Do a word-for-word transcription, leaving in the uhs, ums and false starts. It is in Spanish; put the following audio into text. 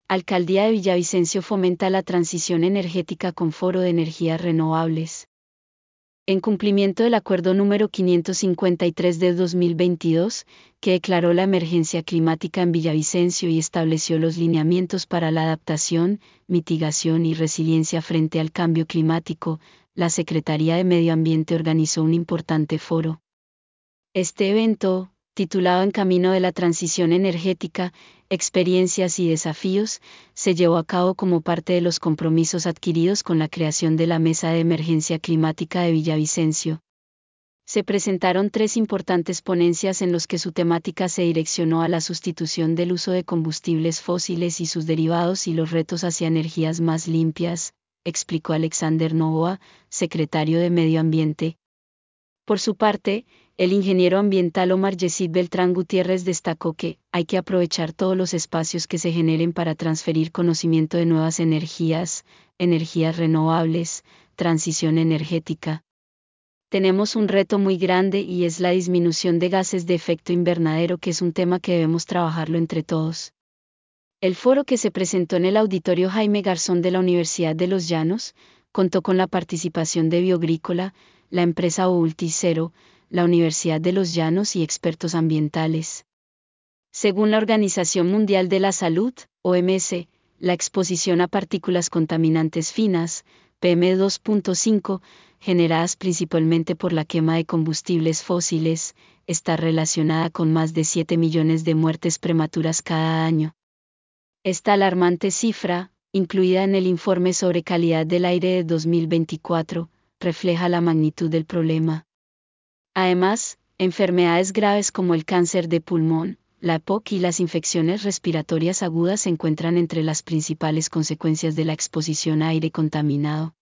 Alcaldía de Villavicencio fomenta la transición energética con Foro de Energías Renovables. En cumplimiento del Acuerdo número quinientos cincuenta y tres de dos mil veintidós, que declaró la emergencia climática en Villavicencio y estableció los lineamientos para la adaptación, mitigación y resiliencia frente al cambio climático, la Secretaría de Medio Ambiente organizó un importante foro. Este evento, titulado En Camino de la Transición Energética, Experiencias y Desafíos, se llevó a cabo como parte de los compromisos adquiridos con la creación de la Mesa de Emergencia Climática de Villavicencio. Se presentaron tres importantes ponencias en los que su temática se direccionó a la sustitución del uso de combustibles fósiles y sus derivados y los retos hacia energías más limpias, explicó Alexander Novoa, secretario de Medio Ambiente. Por su parte, el ingeniero ambiental Omar Yesid Beltrán Gutiérrez destacó que hay que aprovechar todos los espacios que se generen para transferir conocimiento de nuevas energías, energías renovables, transición energética. Tenemos un reto muy grande y es la disminución de gases de efecto invernadero, que es un tema que debemos trabajarlo entre todos. El foro, que se presentó en el Auditorio Jaime Garzón de la Universidad de Los Llanos, contó con la participación de Biogrícola, la empresa Ulticero, la Universidad de Los Llanos y expertos ambientales. Según la Organización Mundial de la Salud, O M S, la exposición a partículas contaminantes finas, P M dos punto cinco, generadas principalmente por la quema de combustibles fósiles, está relacionada con más de siete millones de muertes prematuras cada año. Esta alarmante cifra, incluida en el informe sobre calidad del aire de dos mil veinticuatro, refleja la magnitud del problema. Además, enfermedades graves como el cáncer de pulmón, la E P O C y las infecciones respiratorias agudas se encuentran entre las principales consecuencias de la exposición a aire contaminado.